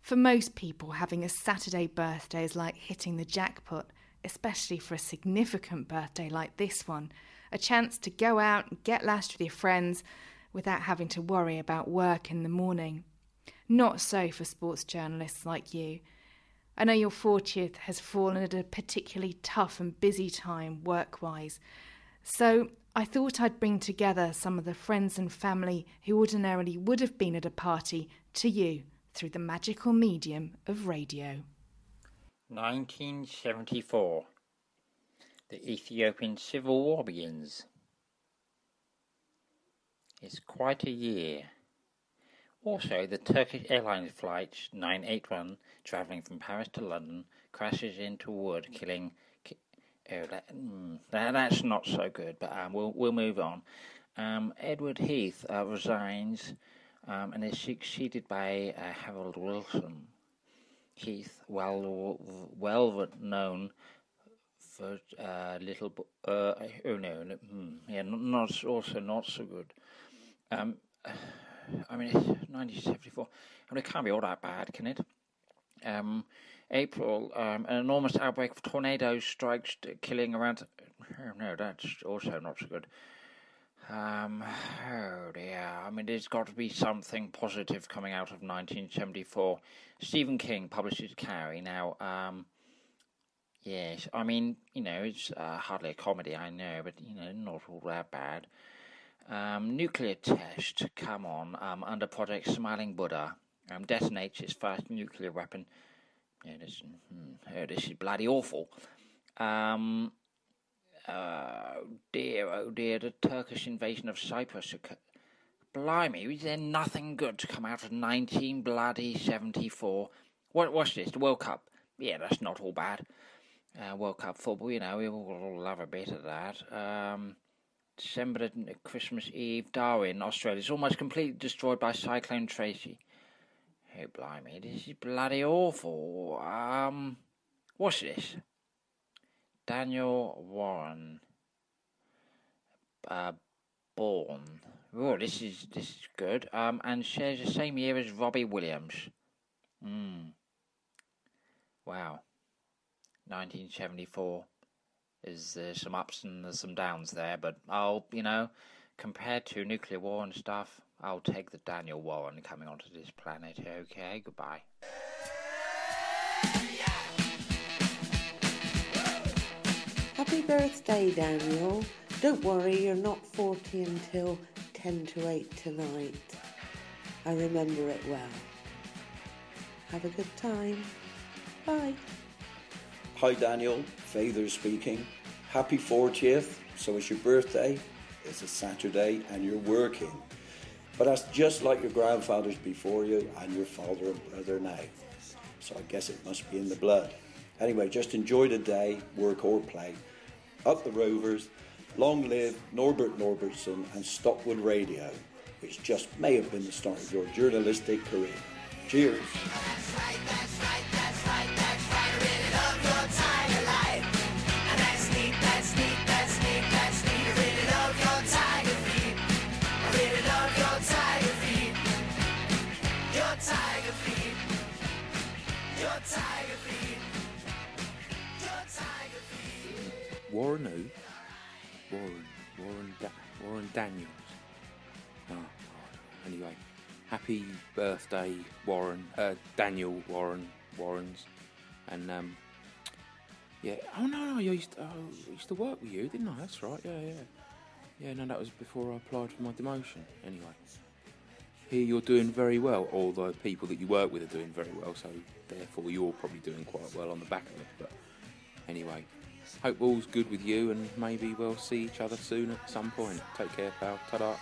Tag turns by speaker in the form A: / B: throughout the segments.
A: For most people, having a Saturday birthday is like hitting the jackpot, especially for a significant birthday like this one. A chance to go out and get lashed with your friends without having to worry about work in the morning. Not so for sports journalists like you. I know your 40th has fallen at a particularly tough and busy time work-wise. So I thought I'd bring together some of the friends and family who ordinarily would have been at a party to you through the magical medium of radio.
B: 1974. The Ethiopian Civil War begins. It's quite a year. Also, the Turkish Airlines flight 981, travelling from Paris to London, crashes into wood, killing... that's not so good, but we'll move on. Edward Heath resigns and is succeeded by Harold Wilson. Heath, well known for not so good. It's 1974. It can't be all that bad, can it? April, an enormous outbreak of tornadoes strikes, killing around... Oh no, that's also not so good. Oh dear, there's got to be something positive coming out of 1974. Stephen King publishes Carrie. Now, yes, it's hardly a comedy, I know, but, not all that bad. Nuclear test, come on, under Project Smiling Buddha, detonates its first nuclear weapon. Yeah, this is bloody awful. Oh dear, the Turkish invasion of Cyprus. Blimey, is there nothing good to come out of 1974? What's this, the World Cup? Yeah, that's not all bad. World Cup football, we all love a bit of that. December, Christmas Eve, Darwin, Australia is almost completely destroyed by Cyclone Tracy. Oh, blimey, this is bloody awful. What's this? Daniel Warren. Born. Oh, this is good. And shares the same year as Robbie Williams. Wow. 1974. There's some ups and there's some downs there, but compared to nuclear war and stuff, I'll take the Daniel Warren coming onto this planet. Okay, goodbye.
C: Happy birthday, Daniel. Don't worry, you're not 40 until 10 to 8 tonight. I remember it well. Have a good time. Bye.
D: Hi Daniel, Father speaking. Happy 40th. So it's your birthday, it's a Saturday and you're working. But that's just like your grandfathers before you and your father and brother now. So I guess it must be in the blood. Anyway, just enjoy the day, work or play. Up the Rovers, long live Norbert Norbertson and Stockwood Radio, which just may have been the start of your journalistic career. Cheers.
E: That's right, that's right, that's right, that's right. I really love your tiger life. And that's neat, that's neat, that's neat, that's neat. I really love your tiger feet. I really love your tiger feet. Your tiger feet. Your tiger feet. Your tiger feet.
F: Warren who? Warren Daniels. Oh, anyway. Happy birthday, Warren, Daniel Warrens, and yeah. Oh no, I used to work with you, didn't I? That's right. Yeah. No, that was before I applied for my demotion. Anyway, here you're doing very well. All the people that you work with are doing very well, so therefore you're probably doing quite well on the back of it. But anyway, hope all's good with you, and maybe we'll see each other soon at some point. Take care, pal. Ta-da.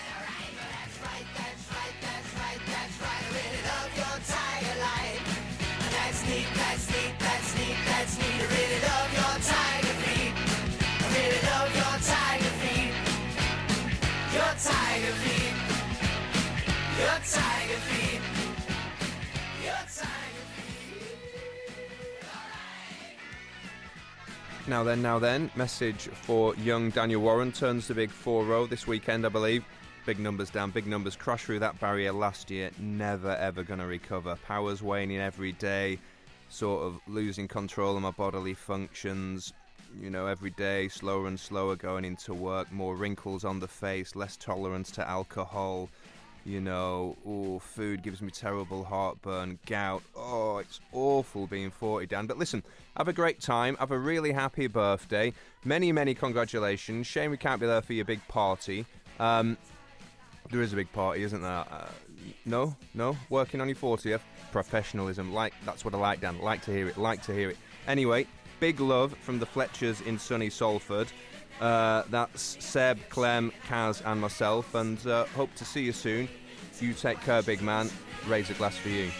E: Neat, that's neat, that's neat, that's neat. I really love your tiger feet. I really love your tiger feet. Your tiger feet. Your tiger feet. Your tiger feet.
G: Now then, message for young Daniel Warren. Turns the big 4-0 this weekend, I believe. Big numbers, Dan, big numbers. Crashed through that barrier last year, never ever going to recover. Power's waning every day, sort of losing control of my bodily functions, you know, every day, slower and slower going into work, more wrinkles on the face, less tolerance to alcohol, you know, food gives me terrible heartburn, gout, it's awful being 40, Dan. But listen, have a great time, have a really happy birthday, many, many congratulations. Shame we can't be there for your big party. There is a big party, isn't there? No? Working on your 40th? Professionalism. That's what I like, Dan. Like to hear it. Anyway, big love from the Fletchers in sunny Salford. That's Seb, Clem, Kaz and myself, and hope to see you soon. You take care, big man. Raise a glass for you.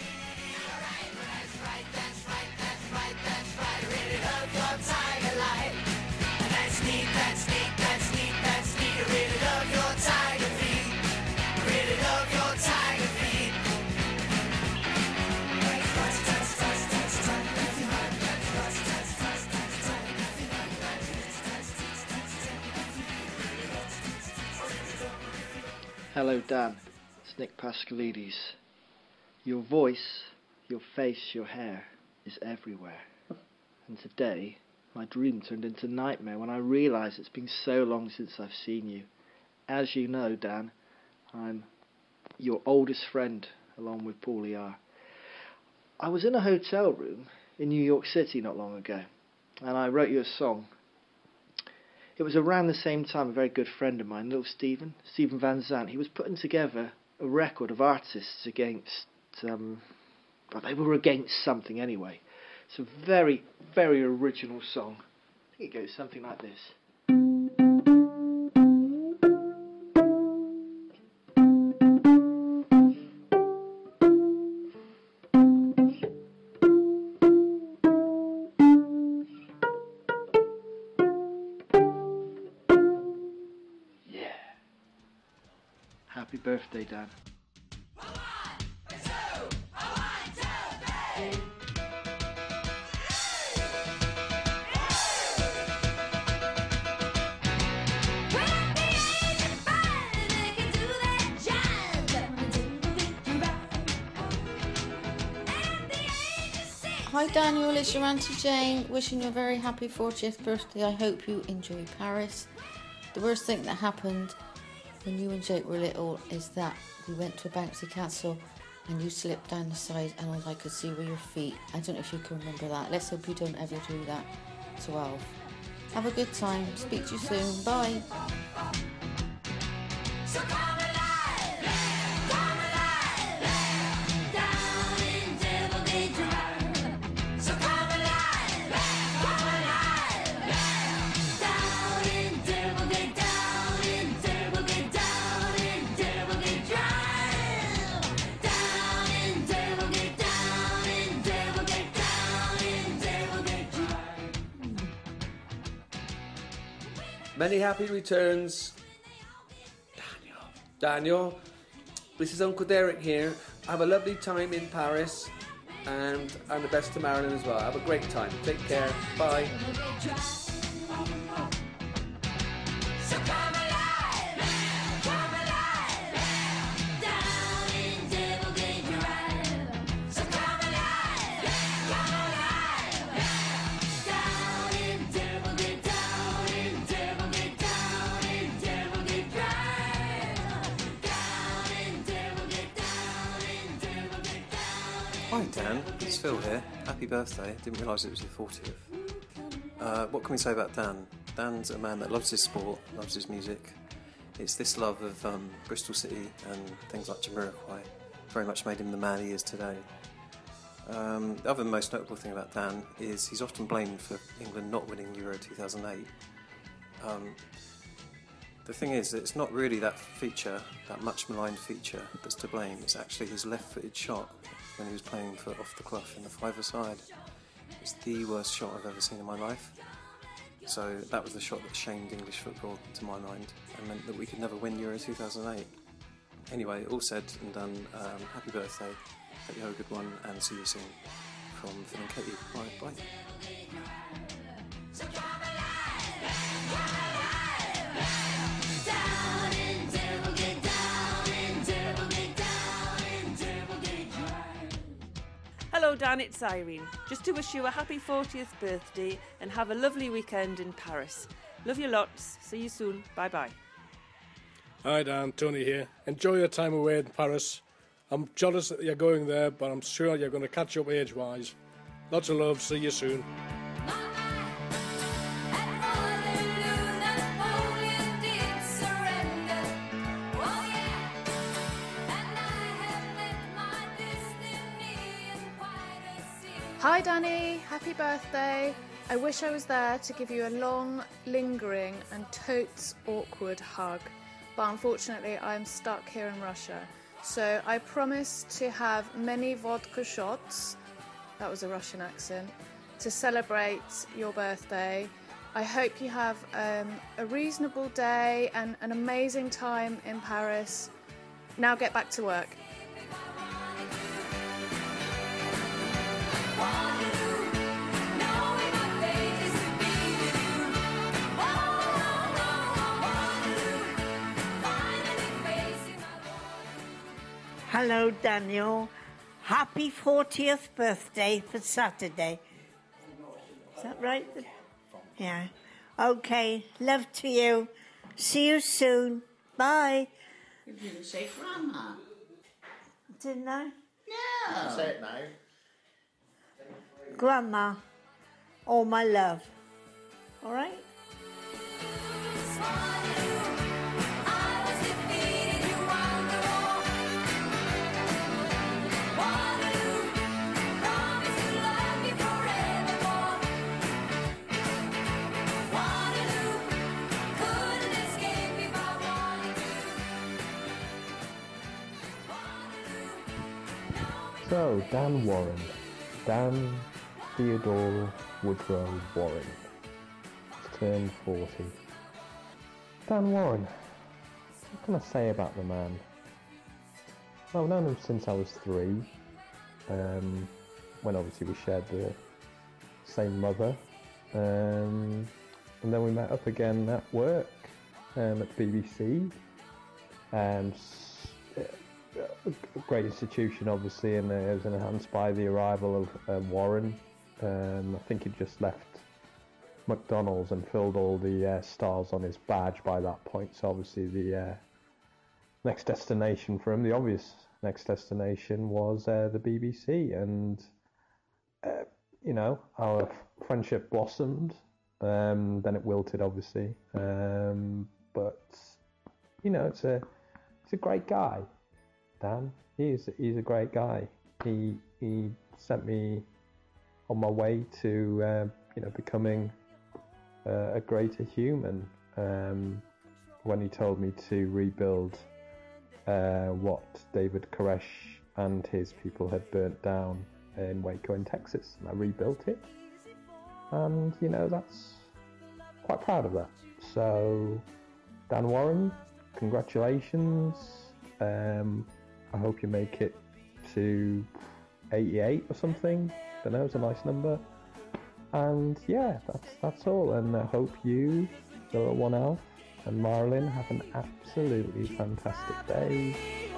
H: Hello, Dan. It's Nick Pascalides. Your voice, your face, your hair is everywhere. And today, my dream turned into nightmare when I realised it's been so long since I've seen you. As you know, Dan, I'm your oldest friend, along with Paulie R. I was in a hotel room in New York City not long ago, and I wrote you a song. It was around the same time a very good friend of mine, little Stephen Van Zandt, he was putting together a record of artists against, they were against something anyway. It's a very, very original song. I think it goes something like this. Happy birthday, Dan.
I: Hi Daniel, it's your Auntie Jane, wishing you a very happy 40th birthday. I hope you enjoy Paris. The worst thing that happened when you and Jake were little is that we went to a bouncy castle and you slipped down the side and all I could see were your feet. I don't know if you can remember that. Let's hope you don't ever do that to Alf. Have a good time. Speak to you soon. Bye.
E: So come alive, down in Devilgate Drive. So come alive, down in Devilgate, down in Devilgate, down in Devilgate Drive. Down in Devilgate, down in Devilgate, down in Devilgate Drive.
J: Many happy returns. Daniel, this is Uncle Derek here. Have a lovely time in Paris, and the best to Marilyn as well. Have a great time. Take care. Bye.
E: So come alive, down in Devilgate Drive. So come alive, down in Devilgate, down in Devilgate, down in Devilgate Drive. Down in Devilgate, down in Devilgate, down.
K: Hi Dan, it's Phil here. Happy birthday. Didn't realise it was your 40th. What can we say about Dan? Dan's a man that loves his sport, loves his music. It's this love of Bristol City and things like Jamiroquai very much made him the man he is today. The other most notable thing about Dan is he's often blamed for England not winning Euro 2008. The thing is, it's not really that feature, that much maligned feature, that's to blame. It's actually his left-footed shot when he was playing for off the clough in the five-a-side. It's the worst shot I've ever seen in my life. So that was the shot that shamed English football, to my mind, and meant that we could never win Euro 2008. Anyway, all said and done, happy birthday, hope you have a good one, and see you soon. From Phil and Katie. Bye.
E: So come alive, down in Devilgate, down.
L: Hello Dan, it's Irene. Just to wish you a happy 40th birthday and have a lovely weekend in Paris. Love you lots. See you soon. Bye bye.
M: Hi Dan, Tony here. Enjoy your time away in Paris. I'm jealous that you're going there, but I'm sure you're going to catch up age-wise. Lots of love. See you soon.
A: Hi Danny, happy birthday. I wish I was there to give you a long, lingering and totes awkward hug, but unfortunately I'm stuck here in Russia. So I promise to have many vodka shots, that was a Russian accent, to celebrate your birthday. I hope you have a reasonable day and an amazing time in Paris. Now get back to work.
N: Hello, Daniel. Happy 40th birthday for Saturday. Is that right? Yeah. Okay. Love to you. See you soon. Bye.
O: You didn't say Grandma.
N: Didn't I?
O: No. Say it now.
N: Grandma, all my love. All right?
P: So, Dan Warren. Dan Theodore Woodrow Warren. He's turned 40. Dan Warren. What can I say about the man? Well, I've known him since I was 3. When obviously we shared the same mother. And then we met up again at work at the BBC. A great institution, obviously, and it was enhanced by the arrival of Warren. I think he'd just left McDonald's and filled all the stars on his badge by that point. So obviously the next destination for him, the obvious next destination, was the BBC. And our friendship blossomed. Then it wilted, obviously. But it's a great guy. Dan, he's a great guy. He sent me on my way to becoming a greater human when he told me to rebuild what David Koresh and his people had burnt down in Waco in Texas, and I rebuilt it. And that's quite proud of that. So Dan Warren, congratulations. I hope you make it to 88 or something. Don't know, it's a nice number. And yeah, that's all. And I hope you, the little one elf, and Marilyn have an absolutely fantastic day.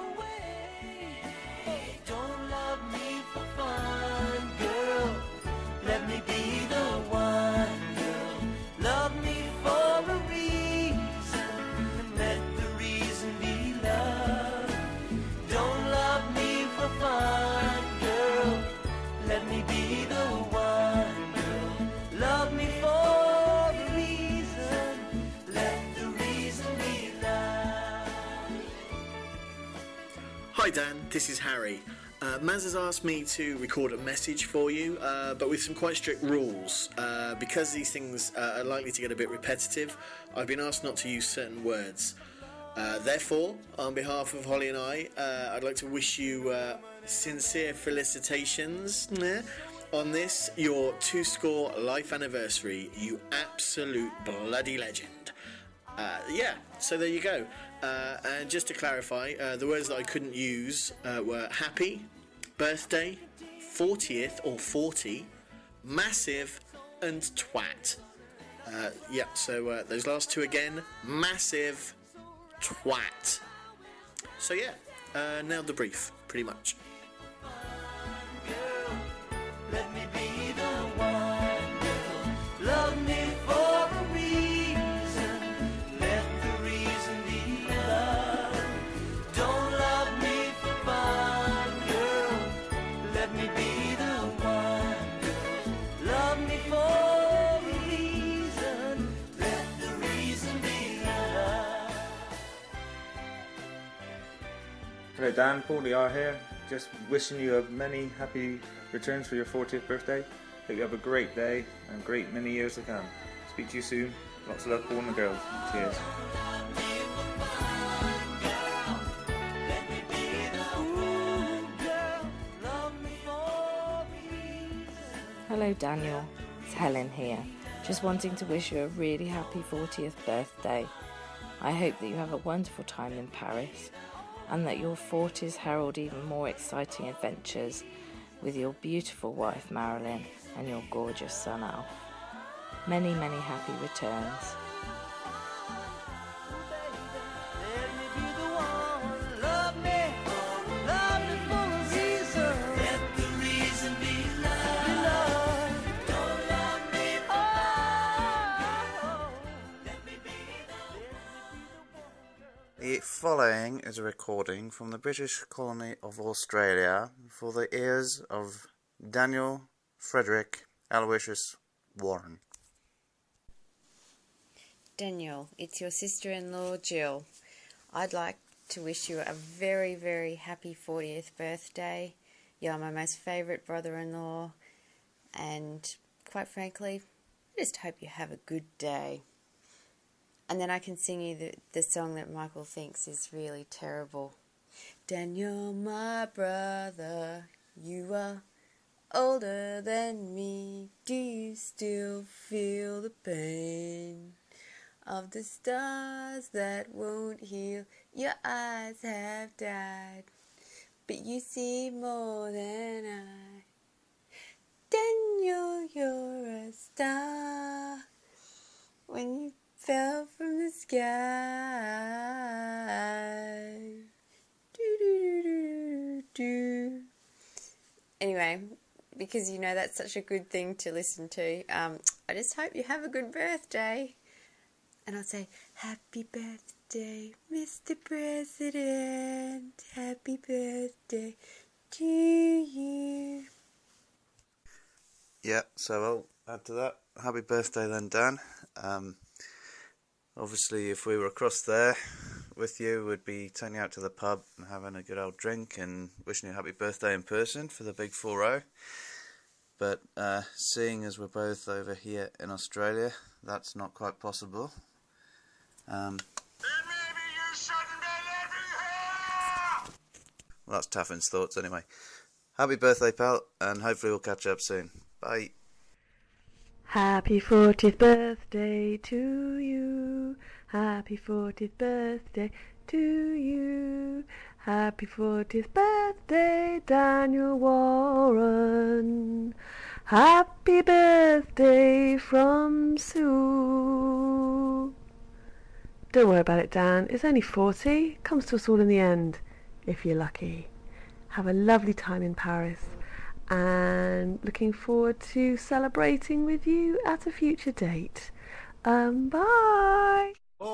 Q: Hi Dan, this is Harry. Maz has asked me to record a message for you, but with some quite strict rules. Because these things are likely to get a bit repetitive, I've been asked not to use certain words. Therefore, on behalf of Holly and I, I'd like to wish you sincere felicitations on this, your 2-score life anniversary, you absolute bloody legend. So there you go. And just to clarify, the words that I couldn't use were happy, birthday, 40th or 40, massive, and twat. So those last two again, massive, twat. So yeah, nailed the brief, pretty much.
F: Dan, Paulie are here. Just wishing you many happy returns for your 40th birthday. Hope you have a great day and great many years to come. Speak to you soon. Lots of love, Paul and the girls. Cheers.
R: Hello Daniel, it's Helen here. Just wanting to wish you a really happy 40th birthday. I hope that you have a wonderful time in Paris and that your 40s herald even more exciting adventures with your beautiful wife Marilyn and your gorgeous son Alf. Many, many happy returns.
S: The following is a recording from the British colony of Australia for the ears of Daniel Frederick Aloysius Warren.
T: Daniel, it's your sister-in-law Jill. I'd like to wish you a very, very happy 40th birthday. You're my most favourite brother-in-law, and quite frankly, I just hope you have a good day. And then I can sing you the song that Michael thinks is really terrible. Daniel, my brother, you are older than me. Do you still feel the pain of the stars that won't heal? Your eyes have died, but you see more than I. Daniel, you're a star. When you fell from the sky. Do. Anyway, because you know that's such a good thing to listen to, I just hope you have a good birthday. And I'll say, happy birthday, Mr. President. Happy birthday to you.
S: Yeah, so I'll add to that. Happy birthday then, Dan. Obviously, if we were across there with you, we'd be taking you out to the pub and having a good old drink and wishing you a happy birthday in person for the big 4-0. But seeing as we're both over here in Australia, that's not quite possible. Well, that's Taffin's thoughts anyway. Happy birthday, pal, and hopefully we'll catch up soon. Bye.
U: Happy 40th birthday to you. Happy 40th birthday to you. Happy 40th birthday, Daniel Warren. Happy birthday from Sue. Don't worry about it, Dan. It's only 40. Comes to us all in the end, if you're lucky. Have a lovely time in Paris. And looking forward to celebrating with you at a future date. Bye!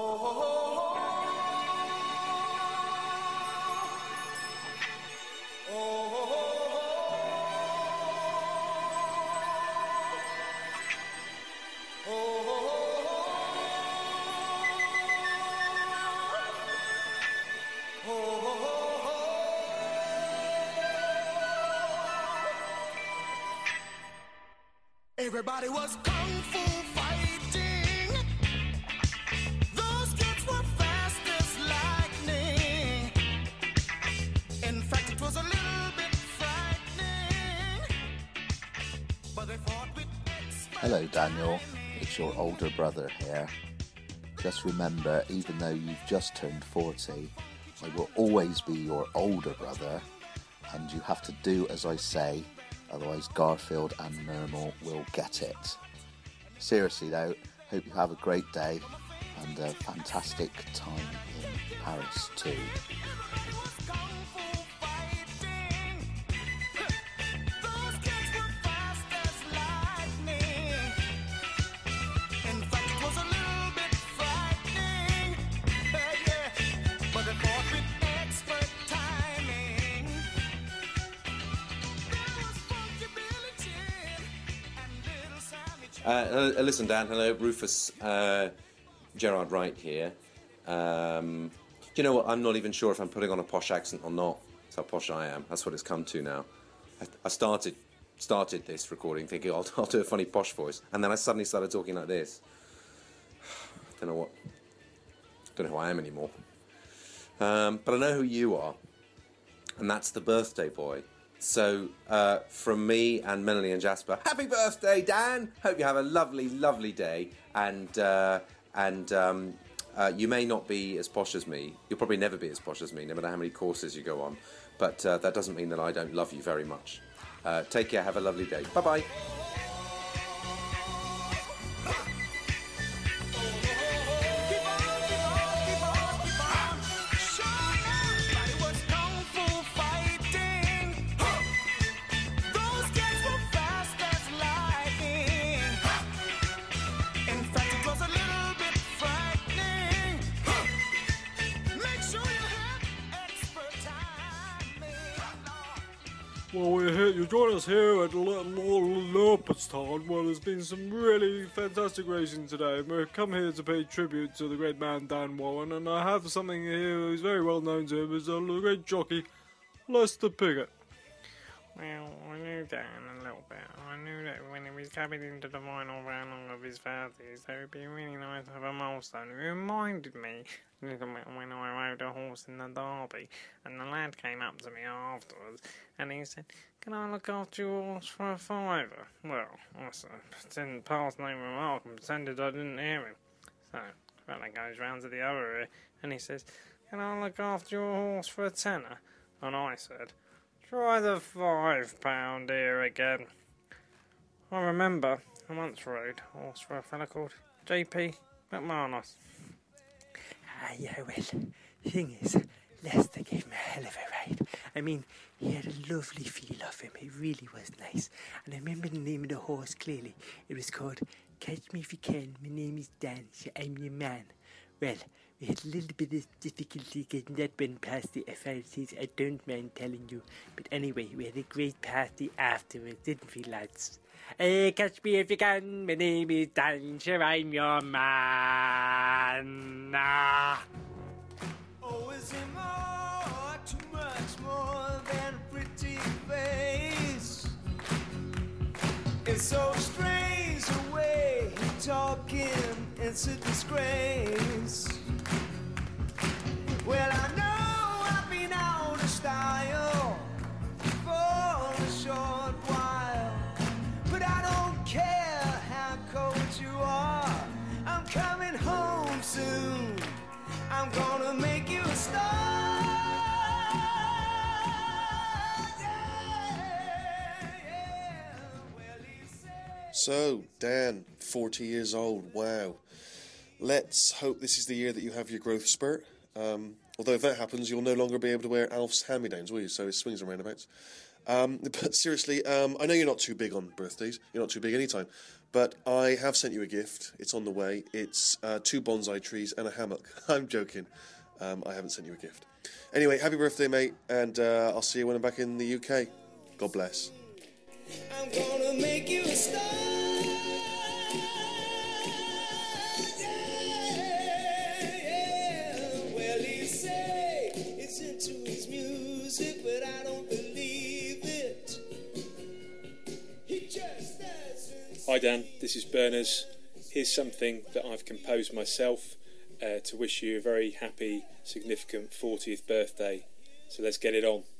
E: Everybody was kung fu fighting. Those kids were fast as lightning. In fact, it was a little bit frightening. But they fought with
V: Hello, Daniel. It's your older brother here. Just remember, even though you've just turned 40, I will always be your older brother, and you have to do as I say. Otherwise Garfield and Nermal will get it. Seriously though, hope you have a great day and a fantastic time in Paris too.
W: Listen, Dan. Hello, Rufus. Gerard Wright here. You know what? I'm not even sure if I'm putting on a posh accent or not.
B: That's how posh I am. That's what it's come to now. I started this recording thinking I'll do a funny posh voice, and then I suddenly started talking like this. Don't know who I am anymore. But I know who you are, and that's the birthday boy. So from me and Melanie and Jasper, happy birthday, Dan! Hope you have a lovely, lovely day, and you may not be as posh as me. You'll probably never be as posh as me, no matter how many courses you go on. But that doesn't mean that I don't love you very much. Take care, have a lovely day. Bye-bye.
C: Well, you join us here at Leopardstown, where there's been some really fantastic racing today. We've come here to pay tribute to the great man Dan Warren, and I have something here who's very well known to him, is the great jockey Lester Piggott.
W: Well, I knew Dan a little bit. I knew that when he was coming into the final round of his 30s, it would be really nice to have a milestone. It reminded me a little bit when I rode a horse in the Derby, and the lad came up to me afterwards, and he said, "Can I look after your horse for a £5?" Well, I didn't pass no remark and pretended I didn't hear him. So, fella goes round to the other ear, and he says, "Can I look after your horse for a tenner?" And I said, "Try the £5 here again." I remember I once rode a horse for a fella called J.P. McManus.
X: Yeah, well, thing is, Lester gave me a hell of a ride. I mean, he had a lovely feel of him. It really was nice. And I remember the name of the horse clearly. It was called Catch Me If You Can. My name is Dan, so I'm your man. Well, we had a little bit of difficulty getting that one past the authorities, I don't mind telling you. But anyway, we had a great party afterwards, didn't we, lads? Catch me if you can, my name is Dan, sure I'm your man.
E: Oh, is it more, too much more than a pretty face? It's so strange the way he's talking, it's a disgrace. Well, I know I've been out of style for a short while, but I don't care how cold you are. I'm coming home soon. I'm gonna make you a star.
Y: So, Dan, 40 years old, wow. Let's hope this is the year that you have your growth spurt. Although if that happens, you'll no longer be able to wear Alf's hand-me-downs, will you? So it swings and roundabouts. But seriously, I know you're not too big on birthdays. You're not too big anytime. But I have sent you a gift. It's on the way. It's 2 bonsai trees and a hammock. I'm joking. I haven't sent you a gift. Anyway, happy birthday, mate. And I'll see you when I'm back in the UK. God bless.
E: I'm gonna make you a star. Well, he say it's into his music, but I don't believe it. He just doesn't.
C: Hi Dan, this is Berners. Here's something that I've composed myself to wish you a very happy, significant 40th birthday. So let's get it on.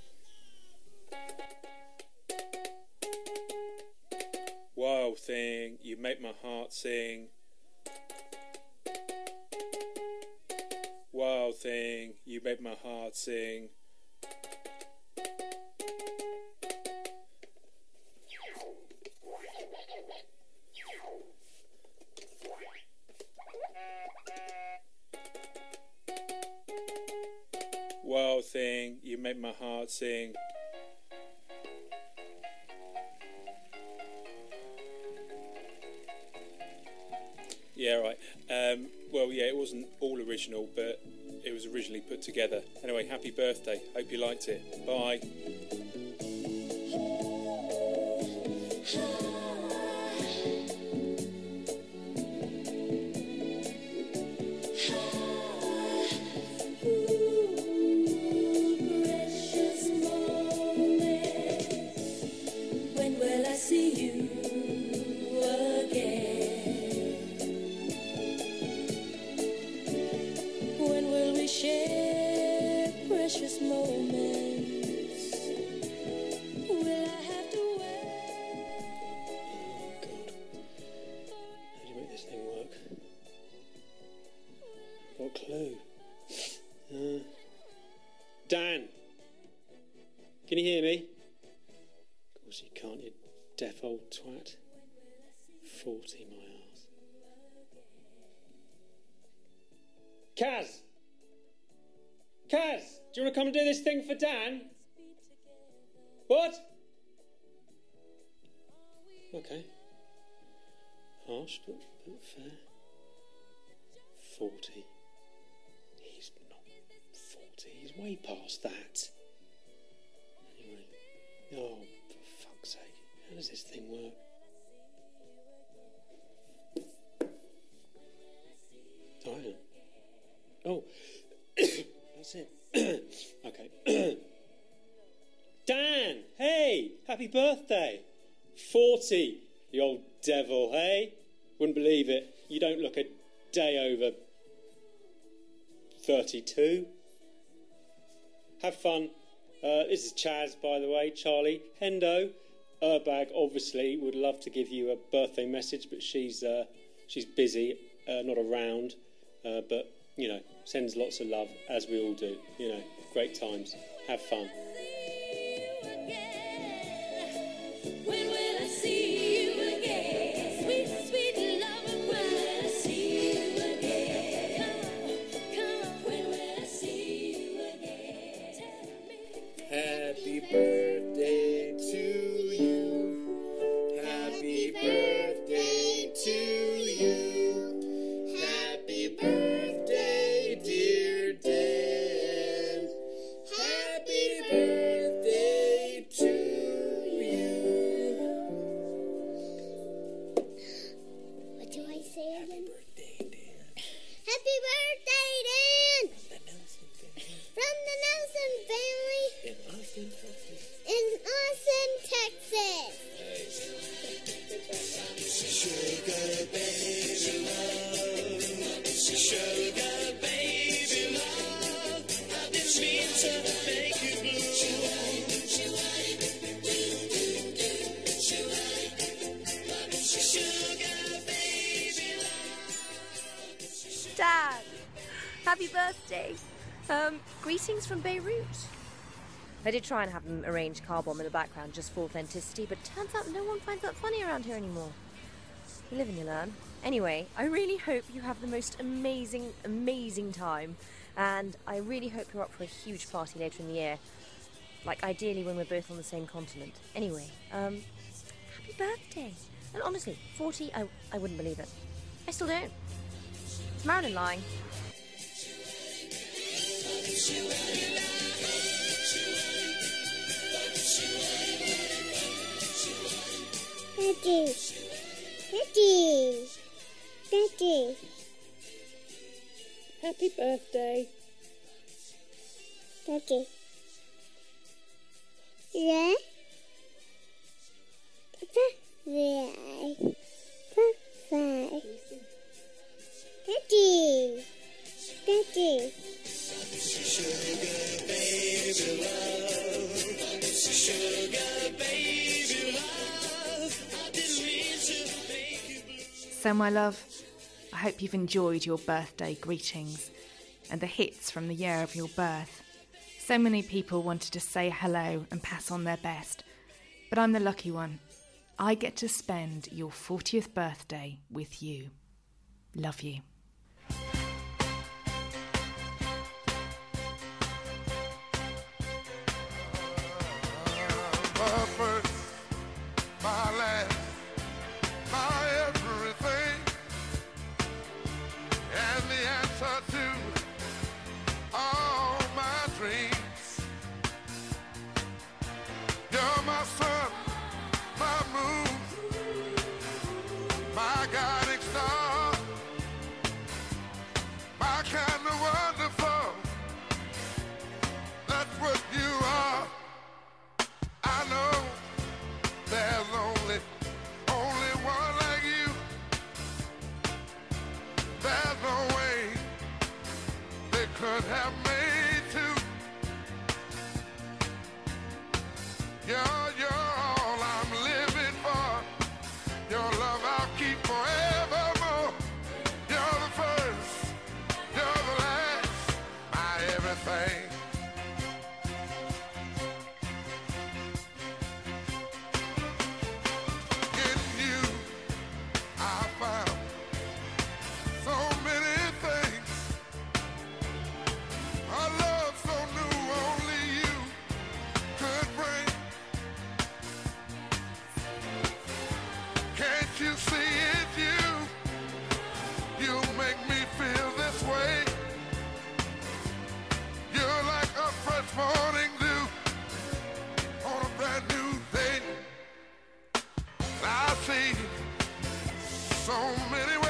C: Wild thing, you make my heart sing. Wild thing, you make my heart sing. Wild thing, you make my heart sing. Yeah, right. Well, yeah, it wasn't all original, but it was originally put together. Anyway, happy birthday. Hope you liked it. Bye.
E: Precious will I see you again? When will we share precious moments? Will I have to wait?
D: How do you make this thing work? Got a clue. Dan! Can you hear me? Of course you can't, you deaf old twat. 40 my arse. Kaz! Kaz! Do you want to come and do this thing for Dan? What? Okay. Harsh, but fair. 40. He's not 40, he's way past that. Anyway, oh, for fuck's sake, how does this thing work? Oh, hang on. Oh, that's it. Okay. Dan, hey, happy birthday. 40, you old devil, hey? Wouldn't believe it. You don't look a day over 32. Have fun. This is Chaz, by the way. Charlie. Hendo. Urbag, obviously, would love to give you a birthday message, but she's busy, not around. But, you know, sends lots of love, as we all do. You know, great times. Have fun.
E: When will I see you again? Sweet, sweet love, when will I see you again? Come on, when will I see you again?
D: Happy birthday to you. Happy birthday to you. Happy birthday, dear Dan. Happy birthday to you.
G: What do I say again? Happy birthday, Dan! From the Nelson family.
D: In Austin, Texas.
G: In Austin, Texas.
E: Sugar baby love, sugar baby love, I didn't mean to make you blue. Sugar baby love.
H: Dad, happy birthday. Greetings from Beirut. I did try and have them arrange Car Bomb in the background just for authenticity, but turns out no one finds that funny around here anymore. You live and you learn. Anyway, I really hope you have the most amazing, amazing time, and I really hope you're up for a huge party later in the year. Like, ideally when we're both on the same continent. Anyway, happy birthday. And honestly, 40, I wouldn't believe it. I still don't. It's Marilyn lying.
G: Daddy. Daddy. Daddy.
H: Happy birthday.
G: Daddy. Yeah? Papa. Yeah. Papa. Daddy. Daddy.
E: Sugar baby love, sugar baby love, I didn't mean to make you blue.
A: So, my love, I hope you've enjoyed your birthday greetings and the hits from the year of your birth. So many people wanted to say hello and pass on their best, but I'm the lucky one. I get to spend your 40th birthday with you. Love you.
I: My first, my last, my everything, and the answer to all my dreams. You're my sun, my moon, my guiding star, have made too. You're all I'm living for. Your love I'll keep forevermore. You're the first, you're the last, my everything. In you, I found so many things. A love so new, only you could bring. Can't you see it's you? You make me feel this way. You're like a fresh morning dew on a brand new day. I see so many